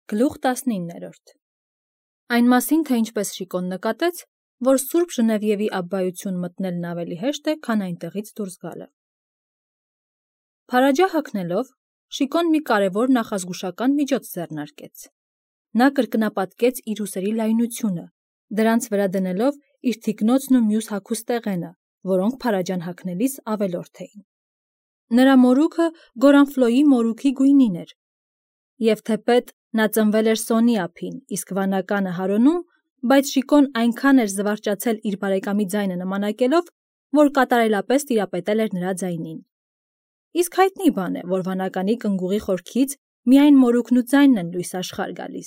Գլուխ 19 Այն մասին, թե ինչպես Շիկոն նկատեց, որ Սուրբ Ժնևիևի աբբայություն մտնելն ավելի հեշտ է, քան այնտեղից դուրս գալը։ Փարաջա հագնելով, Շիկոն մի կարևոր նախազգուշական միջոց ձեռնարկեց։ Նա կրկնապատկեց իր ուսերի լայնությունը, դրանց վրա դնելով իր թիկնոցն ու մյուս հագուստեղենը, որոնք Փարաջան հագնելիս ավելորդ էին։ Նրա մորուքը Գորանֆլոյի մորուքի գույնին էր, և թեպետ նա ծնվել էր Սոնի ափին, իսկ վանականը Հարոնում, բայց Շիկոն այնքան էր զվարճացել իր բարեկամի ձայնը նմանակելով, որ կատարելապես տիրապետել էր նրա ձայնին։ Իսկ հայտնի բան է, որ վանականի կնգուղի խորքից միայն մորուքն ու ձայնն են լույս աշխարհ գալիս։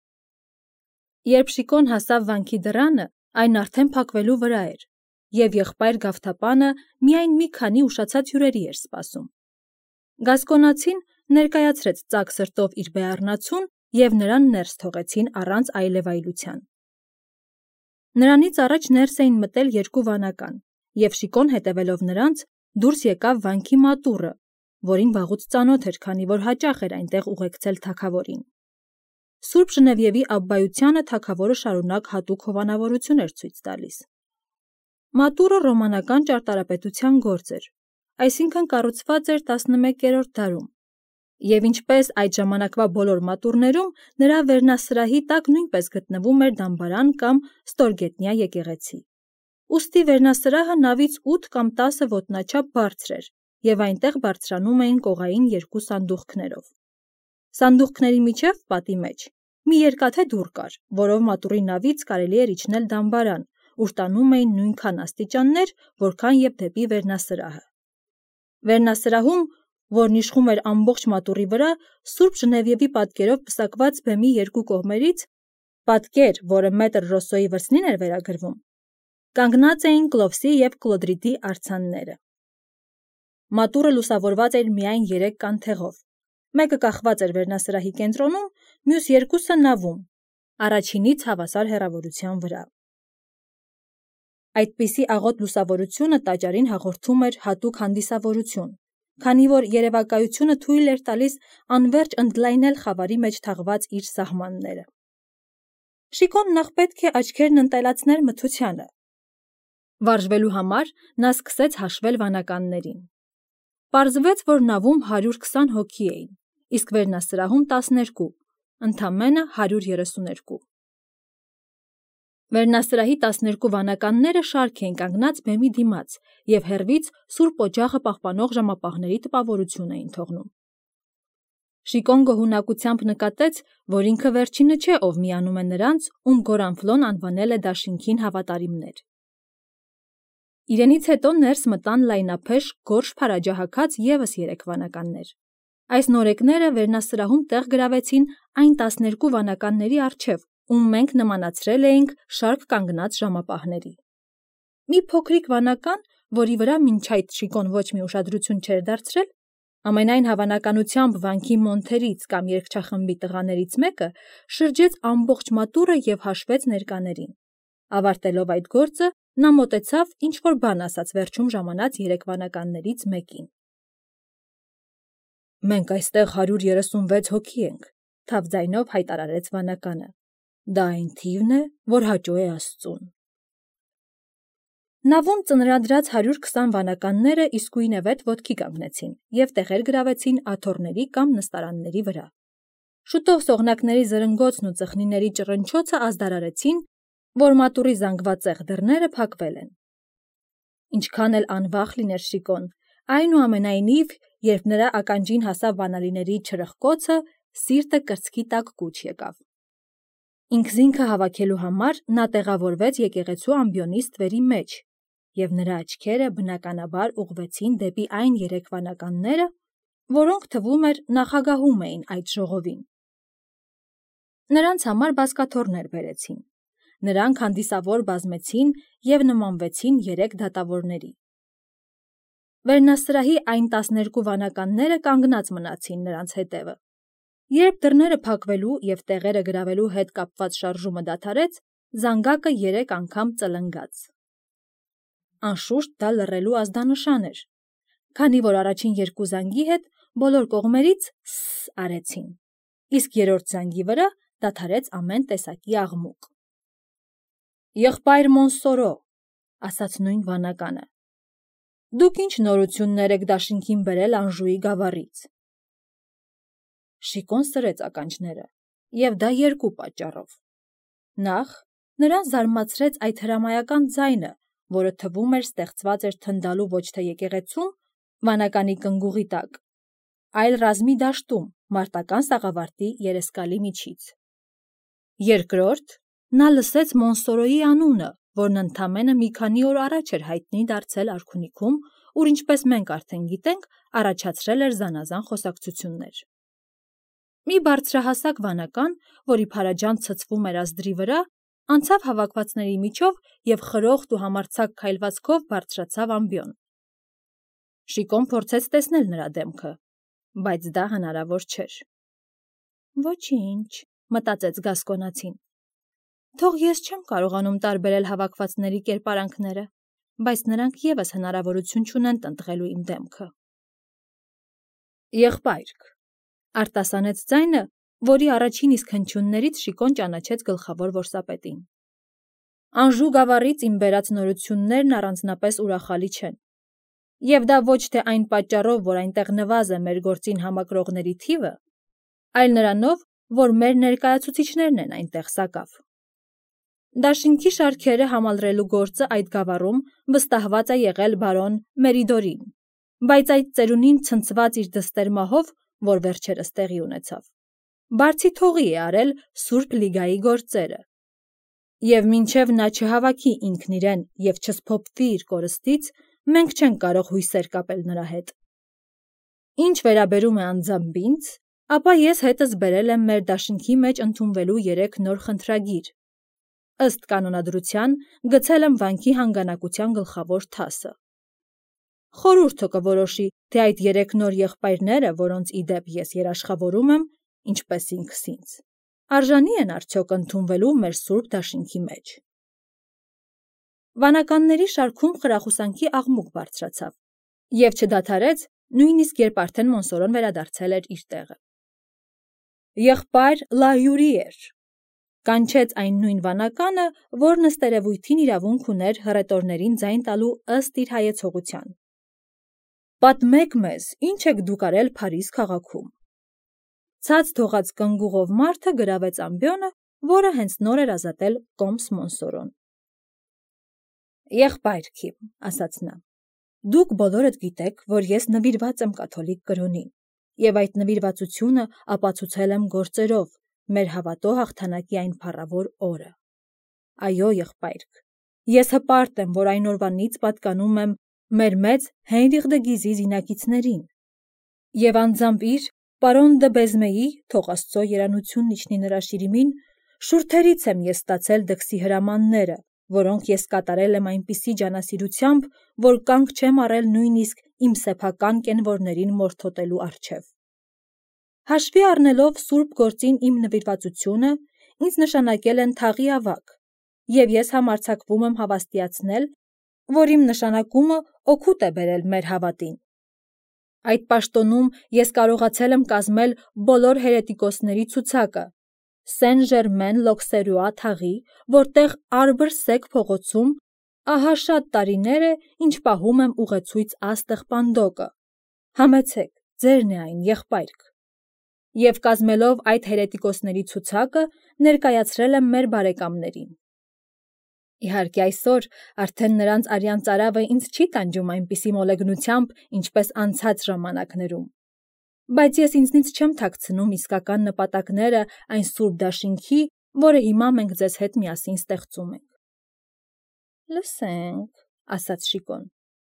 Երբ Շիկոն հասավ վանքի դռանը, այն արդեն փակվելու վրա էր, և եղբայր Գավթապանը միայն մի քանի ուշացած հյուրերի էր սպասում։ Գասկոնացին ներկայացրեց ծակ սրտով իր բեառնացուն, և նրան ներս թողեցին առանց այլևայլության։ Նրանից առաջ ներս էին մտել երկու վանական, և Շիկոն հետևելով նրանց դուրս եկավ վանքի մատուռը, որին վաղուց ծանոթ էր, քանի որ հաճախ էր այնտեղ ուղեկցել թագավորին։ Սուրբ Ժնևիևի աբբայությանը թագավորը շարունակ հատուկ հովանավորություն էր ցույց տալիս։ Մատուռը ռոմանական ճարտարապետության գործ էր, այսինքն կառուցված էր 11-րդ դարում, և ինչպես այդ ժամանակվա բոլոր մատուռներում, նրա վերնասրահի տակ նույնպես գտնվում էր դամբարան կամ ստորգետնյա եկեղեցի։ Ուստի վերնասրահը նավից 8 կամ 10 ոտնաչափ բարձր էր, և այնտեղ բարձրանում էին կողային երկու սանդուղքներով։ Սանդուղքների միջև, պատի մեջ, մի երկաթե դուռ կար, որով մատուռի նավից կարելի էր իջնել դամբարան, ուր տանում էին նույնքան աստիճաններ, որքան և դեպի վերնասրահը։ Վերնասրահում, որն իշխում էր ամբողջ մատուռի վրա, Սուրբ Ժնևիևի պատկերով պսակված բեմի երկու կողմերից, պատկեր, որը մետր Ռոսոյի վրձնին էր վերագրվում, կանգնած էին Կլովսի և Կլոդրիտի արձանները։ Մատուռը լուսավորված էր միայն 3 կանթեղով, մեկը կախված էր վերնասրահի կենտրոնում, մյուս երկուսը նավում, առաջինից հավասար հեռավորության վրա։ Այդպիսի աղոտ լուսավորությունը տաճարին հաղորդում էր հատուկ հանդիսավորություն, քանի որ երևակայությունը թույլ էր տալիս անվերջ ընդլայնել խավարի մեջ թաղված իր սահմանները։ Շիկոն նախ պետք է աչքերն ընտելացներ մթությանը։ Վարժվելու համար նա սկսեց հաշվել վանականներին։ Պարզվեց, որ նավում 120 հոգի էին, իսկ վերնասրահում 12, ընդամենը 132։ Վերնասրահի 12 վանականները շարք էին կանգնած բեմի դիմաց և հեռվից Սուրբ Օջախը պահպանող ժամապահների տպավորություն էին թողնում։ Շիկոն գոհունակությամբ նկատեց, որ ինքը վերջինը չէ, ով միանում է նրանց, ում Գորանֆլոն անվանել է դաշինքին հավատարիմներ։ Իրենից հետո ներս մտան լայնափեշ գորշ փարաջահագած ևս 3 վանականներ։ Այս նորեկները վերնասրահում տեղ գրավեցին այն 12 վանականների առջև, ում մենք նմանացրել էինք շարք կանգնած ժամապահների։ Մի փոքրիկ վանական, որի վրա մինչ այդ Շիկոն ոչ մի ուշադրություն չէր դարձրել, ամենայն հավանականությամբ վանքի մոնթերից կամ երգչախմբի տղաներից մեկը շրջեց ամբողջ մատուռը և հաշվեց ներկաներին։ Ավարտելով այդ գործը, նա մոտեցավ, ինչ-որ բան ասաց վերջում ժամանած 3 վանականներից մեկին։ «Մենք այստեղ 136 հոգի ենք», թավ ձայնով հայտարարեց վանականը։ «Դա այն թիվն է, որ հաճո է Աստծուն»։ Նավում ծնրադրած 120 վանականները իսկույնևեթ ոտքի կանգնեցին և տեղեր գրավեցին աթոռների կամ նստարանների վրա։ Շուտով սողնակների զրնգոցն ու ծխնիների ճռնչոցը ազդարարեցին, որ մատուռի զանգվածեղ դռները փակվել են։ Ինչքան էլ անվախ լիներ Շիկոն, այնուամենայնիվ, երբ նրա ականջին հասավ բանալիների չրխկոցը, սիրտը կրծքի տակ կուչ եկավ։ Ինքզինքը հավաքելու համար նա տեղավորվեց եկեղեցու ամբիոնի ստվերի մեջ, և նրա աչքերը բնականաբար ուղղվեցին դեպի այն 3 վանականները, որոնք թվում էր նախագահում էին այդ ժողովին։ Նրանց համար բազկաթոռներ բերեցին։ Նրանք հանդիսավոր բազմեցին և նմանվեցին 3 դատավորների։ Վերնասրահի այն 12 վանականները կանգնած մնացին նրանց հետևը։ Երբ դռները փակվելու և տեղերը գրավելու հետ կապված շարժումը դադարեց, զանգակը 3 անգամ ծլնգաց։ Անշուշտ դա լռելու ազդանշան էր, քանի որ առաջին 2 զանգի հետ բոլոր կողմերից «սս» արեցին, իսկ երրորդ զանգի վրա դադարեց ամեն տեսակի աղմուկ։ «Եղբայր Մոնսորո», ասաց նույն վանականը, «դուք ինչ նորություններ եք դաշինքին բերել Անժուի գավառից»։ Շիկոն սրեց ականջները, և դա երկու պատճառով։ Նախ, նրան զարմացրեց այդ հրամայական ձայնը, որը թվում էր ստեղծված էր թնդալու ոչ թե եկեղեցում, վանականի կնգուղի տակ, այլ ռազմի դաշտում, մարտական սաղավարտի երեսկալի միջից։ Երկրորդ, նա լսեց Մոնսորոյի անունը, որն ընդամենը մի քանի օր առաջ էր հայտնի դարձել արքունիքում, ուր, ինչպես մենք արդեն գիտենք, առաջացրել էր զանազան խոսակցություններ։ Մի բարձրահասակ վանական, որի փարաջան ցցվում էր ազդրի վրա, անցավ հավաքվածների միջով և խրոխտ ու համարձակ քայլվածքով բարձրացավ ամբիոն։ Շիկոն փորձեց տեսնել նրա դեմքը, բայց դա հնարավոր չէր։ «Ոչինչ», մտածեց գասկոնացին։ «Թող ես չեմ կարողանում տարբերել հավաքվածների կերպարանքները, բայց նրանք ևս հնարավորություն չունեն տնտղելու իմ դեմքը»։ «Եղբայրք», արտասանեց ձայնը, որի առաջին իսկ հնչյուններից Շիկոն ճանաչեց գլխավոր որսապետին։ «Անժու գավառից իմ բերած նորություններն առանձնապես ուրախալի չեն, և դա ոչ թե այն պատճառով, որ այնտեղ նվազ է մեր գործին համակրողների թիվը, այլ նրանով, որ մեր ներկայացուցիչներն են այնտեղ սակավ։ Դաշինքի շարքերը համալրելու գործը այդ գավառում վստահված է եղել բարոն Մերիդորին, բայց այդ ծերունին ցնցված իր դստեր մահով, որ վերջերս տեղի ունեցավ, բարձի թողի է արել Սուրբ Լիգայի գործերը, և մինչև նա չհավաքի ինքն իրեն և չսփոփվի իր կորստից, մենք չենք կարող հույսեր կապել նրա հետ։ Ինչ վերաբերում է անձամբ ինձ, ապա ես հետս բերել եմ մեր դաշինքի մեջ ընդունվելու 3 նոր խնդրագիր։ Ըստ կանոնադրության գցել եմ վանքի հանգանակության գլխավոր թասը։ Խորհուրդը կորոշի, թե այդ 3 նոր եղբայրները, որոնց ի դեպ ես երաշխավորում եմ, ինչպես ինքս ինձ, արժանի են արդյոք ընդունվելու մեր սուրբ դաշինքի մեջ։ Վանականների շարքում խրախուսանքի աղմուկ բարձրացավ և չդադարեց, նույնիսկ երբ արդեն Մոնսորոն վերադարձել էր իր տեղը։ «Եղբայր Լա Յուրիեր», կանչեց այն նույն վանականը, որն ըստ երևույթին իրավունք ուներ հռետորներին ձայն տալու ըստ իր հայեցողության։ «Պատմեք մեզ, ինչ եք դուք արել Փարիզ քաղաքում»։ Ցած թողած կնգուղով մարդը գրավեց ամբիոնը, որը հենց նոր էր ազատել կոմս Մոնսորոն։ «Եղբայրք իմ», ասաց նա, «դուք բոլորդ գիտեք, որ ես նվիրված եմ կաթոլիկ կրոնին, և այդ նվիրվածությունը ապացուցել եմ գործերով մեր հավատո հաղթանակի այն փառավոր օրը։ Այո, եղբայրք, ես հպարտ եմ, որ այն օրվանից պատկանում եմ մեր մեծ Հենրիխ դը Գիզի զինակիցներին, և անձամբ իր պարոն դը Բեզմեի, թող Աստծո երանությունն իջնի նրա շիրիմին, շուրթերից եմ ես ստացել դքսի հրամանները, որոնք ես կատարել եմ այնպիսի ջանասիրությամբ, որ կանգ չեմ առել նույնիսկ իմ սեփական կենվորներին մորթոտելու առջև։ Հաշվի առնելով սուրբ գործին իմ նվիրվածությունը, ինձ նշանակել են թաղի ավագ, և ես համարձակվում եմ հավաստիացնել, որ իմ նշանակումը օգուտ է բերել մեր հավատին։ Այդ պաշտոնում ես կարողացել եմ կազմել բոլոր հերետիկոսների ցուցակը Սեն-Ժերմեն-Լոքսերուա թաղի, որտեղ Արբր-Սեք փողոցում ահա շատ տարիներ է, ինչ պահում եմ ուղեցույց աստղ Պանդոկը։ Համեցեք, ձերն է այն, եղբայրք։ Եվ կազմելով այդ հերետիկոսների ցուցակը, ներկայացրել եմ մեր բարեկամներին։ Իհարկե այսօր արդեն նրանց արյան ծարավը ինձ չի տանջում այնպիսի մոլեգնությամբ, ինչպես անցած ժամանակներում, բայց ես ինձնից չեմ թաքցնում իսկական նպատակները այն սուրբ դաշինքի, որը հիմա մենք ձեզ հետ միասին ստեղծում ենք։ Լսենք, ասաց Շիկոն,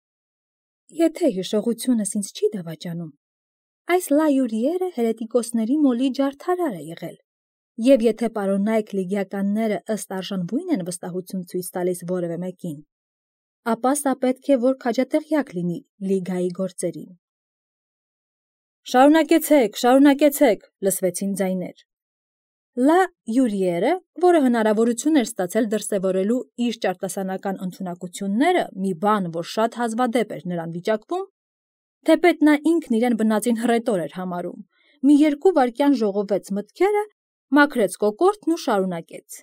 եթե հիշողությունս ինձ չի դավաճանում, այս Լա Յուրիերը հերետիկոսների մոլի ջարդարար է եղել, և եթե պարոնայք լիգիականները ըստ արժանվույն են վստահություն ցույց տալիս որևէ մեկին, ապա սա պետք է որ քաջատեղյակ լինի Լիգայի գործերին։ Շարունակեցեք, լսվեցին ձայներ։ Լա Յուրիերը, որը հնարավորություն էր ստացել դրսևորելու իր ճարտասանական ընդունակությունները, մի բան, որ շատ հազվադեպ էր նրան վիճակվում, թեպետ նա ինքն իրեն բնածին հռետոր էր համարում, մի 2 վայրկյան ժողովեց մտքերը, մաքրեց կոկորդն ու շարունակեց.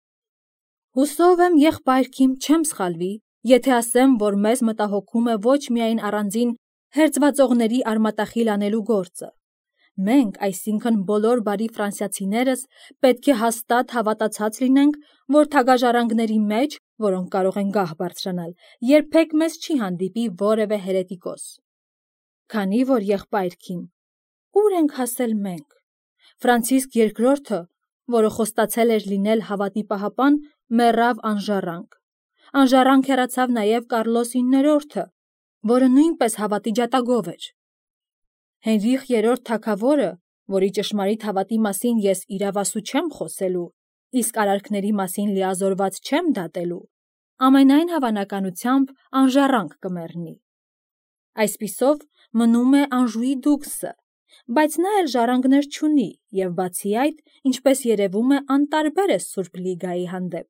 Հուսով եմ եղբայրքիմ չեմ սխալվի, եթե ասեմ, որ մեզ մտահոգում է ոչ միայն առանձին հերձվածողների արմատախիլ անելու գործը։ Մենք, այսինքն բոլոր բարի ֆրանսիացիներս, պետք է հաստատ հավատացած լինենք, որ թագաժառանգների մեջ, որոնք կարող են գահ բարձրանալ, երբեք մեզ չի հանդիպի որևէ հերետիկոս։ Քանի որ եղբայրքիմ, ուր ենք հասել մենք։ Ֆրանցիսկ II-ը, որը խոստացել էր լինել հավատի պահապան, մեռավ անժառանգ։ Անժառանգ հեռացավ նաև Կարլոս IX-ը, որը նույնպես հավատի ջատագով էր։ Հենրիխ III թագավորը, որի ճշմարիտ հավատի մասին ես իրավասու չեմ խոսելու, իսկ արարքների մասին լիազորված չեմ դատելու, ամենայն հավանականությամբ անժառանգ կմեռնի։ Այսպիսով մնում է Անժուի դուքսը, բայց նա էլ ժառանգներ չունի և բացի այդ, ինչպես երևում է, անտարբեր է Սուրբ Լիգայի հանդեպ։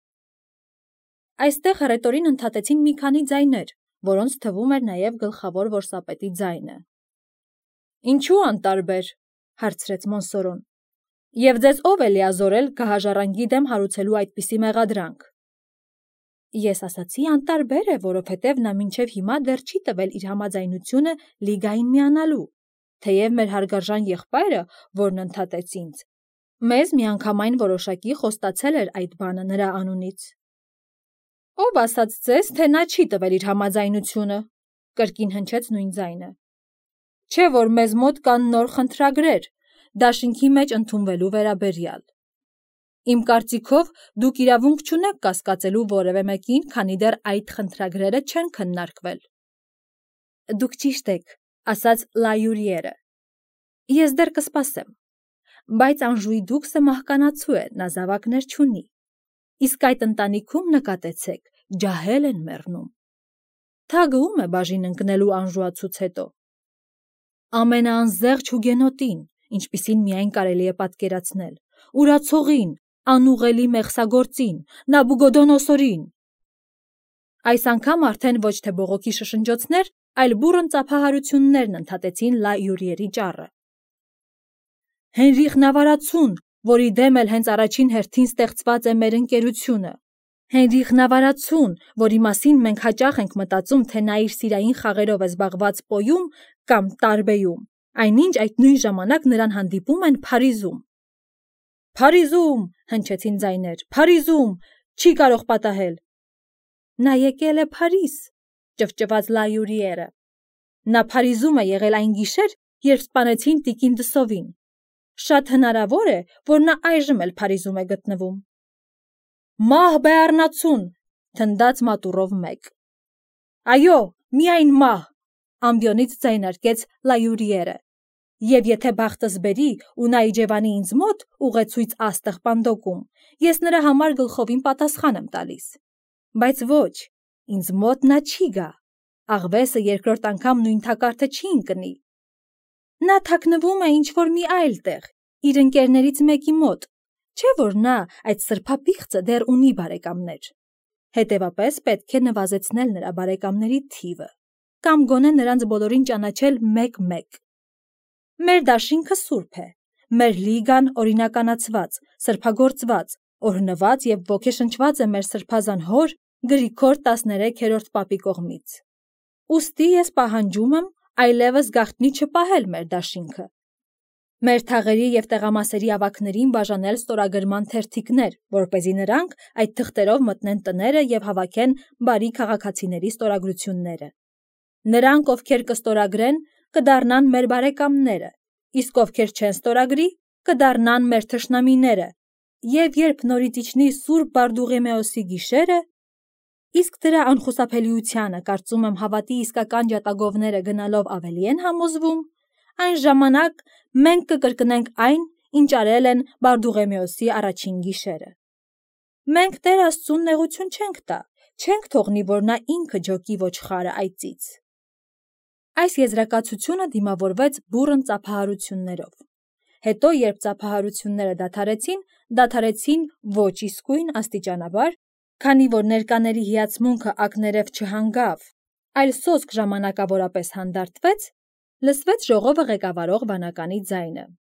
Այստեղ հռետորին ընդհատեցին մի քանի ձայներ, որոնց թվում էր նաև գլխավոր որսապետի ձայնը։ Ինչու անտարբեր, հարցրեց Մոնսորոն, և ձեզ ով է լիազորել գահաժառանգի դեմ հարուցելու այդպիսի մեղադրանք։ Ես ասացի անտարբեր է, որովհետև նա մինչև հիմա դեռ չի տվել իր համաձայնությունը Լիգային միանալու, թեև մեր հարգարժան եղբայրը, որն ընդհատեց ինձ, մեզ միանգամայն որոշակի խոստացել էր այդ բանը նրա անունից։ Ով ասաց ձեզ, թե նա չի տվել իր համաձայնությունը, կրկին հնչեց նույն ձայնը։ Չէ՞ որ մեզ մոտ կան նոր խնդրագրեր, դաշինքի մեջ ընդունվելու վերաբերյալ։ Իմ կարծիքով դուք իրավունք չունեք կասկածելու որևէ մեկին, քանի դեռ այդ խնդրագրերը չեն քննարկվել։ Դուք ճիշտ եք, ասաց Լայուրիերը։ Ես դեռ կսպասեմ, բայց Անժուի դուքսը մահկանացու է, նա զավակներ չունի։ Իսկ այդ ընտանիքում նկատեցեք, ջահել են մեռնում։ Թագը ում է բաժին ընկնելու Անժուացուց հետո։ Ամենաանզեղջ հուգենոտին, ինչպիսին միայն կարելի է պատկերացնել, ուրացողին, անուղելի մեղսագործին, Նաբուգոդոնոսորին։ Այս անգամ արդեն ոչ թե բողոքի շշնջոցներ, այլ բուռն ծափահարություններն ընդհատեցին Լայուրիերի ճառը։ Հենրիխ Նավարացուն, որի դեմ էլ հենց առաջին հերթին ստեղծված է մեր ընկերությունը։ Հենրիխ Նավարացուն, որի մասին մենք հաճախ ենք մտածում, թե նա իր սիրային խաղերով է զբաղված Պոյում կամ Տարբեյում, այնինչ այդ նույն ժամանակ նրան հանդիպում են Փարիզում։ Փարիզում, հնչեցին ձայներ, Փարիզում, չի կարող պատահել։ Նա եկել է Փարիզ, ճվճված Լայուրիերը։ Նա Փարիզում է եղել այն գիշեր, երբ սպանեցին տիկին Դսովին։ Շատ հնարավոր է, որ նա այժմ էլ Փարիզում է գտնվում։ Մահ Բեառնացուն, թնդաց մատուռով մեկ։ Այո, միայն մահ, ամբիոնից ձայնարկեց Լայուրիերը։ Եվ եթե բախտս բերի ու նա իջևանի ինձ մոտ ուղեցույց աստղ պանդոկում, ես նրա համար գլխովին պատասխան եմ տալիս։ Բայց ոչ, ինձ մոտ նա չի գա, աղվեսը երկրորդ անգամ նույն թակարդը չի ընկնի։ Նա թաքնվում է ինչ-որ մի այլ տեղ, իր ընկերներից մեկի մոտ, չէ՞ որ նա, այդ սրբապիղծը, դեռ ունի բարեկամներ։ Հետևապես պետք է նվազեցնել նրա բարեկամների թիվը, կամ գոնե նրանց բոլորին ճանաչել մեկ-մեկ։ Մեր դաշինքը սուրբ է, մեր լիգան օրինականացված, սրբագործված, օրհնված և ոգեշնչված է մեր սրբազան հոր Գրիգոր 13-րդ պապի կողմից։ Ուստի ես պահանջում եմ այլևս գաղտնի չպահել մեր դաշինքը։ Մեր թաղերի և տեղամասերի ավագներին բաժանել ստորագրման թերթիկներ, որպեսզի նրանք այդ թղթերով մտնեն տները և հավաքեն բարի քաղաքացիների ստորագրությունները։ Նրանք, ովքեր կստորագրեն, կդառնան մեր բարեկամները, իսկ ովքեր չեն ստորագրի, կդառնան մեր թշնամիները, և երբ նորից իջնի Սուրբ Բարդուղիմեոսի գիշերը, իսկ դրա անխուսափելիությանը, կարծում եմ, հավատի իսկական ջատագովները գնալով ավելի են համոզվում, այն ժամանակ մենք կկրկնենք այն, ինչ արել են Բարդուղիմեոսի առաջին գիշերը։ Մենք Տեր Աստծուն նեղություն չենք տա, չենք թողնի, որ նա ինքը ջոկի ոչխարը այծից։ Այս եզրակացությունը դիմավորվեց բուռն ծափահարություններով։ Հետո, երբ ծափահարությունները դադարեցին ոչ իսկույն աստիճանաբար, քանի որ ներկաների հիացմունքը ակներև չհանգավ, այլ սոսկ ժամանակավորապես հանդարտվեց, Լսվեց ժողովը ղեկավարող վանականի ձայնը։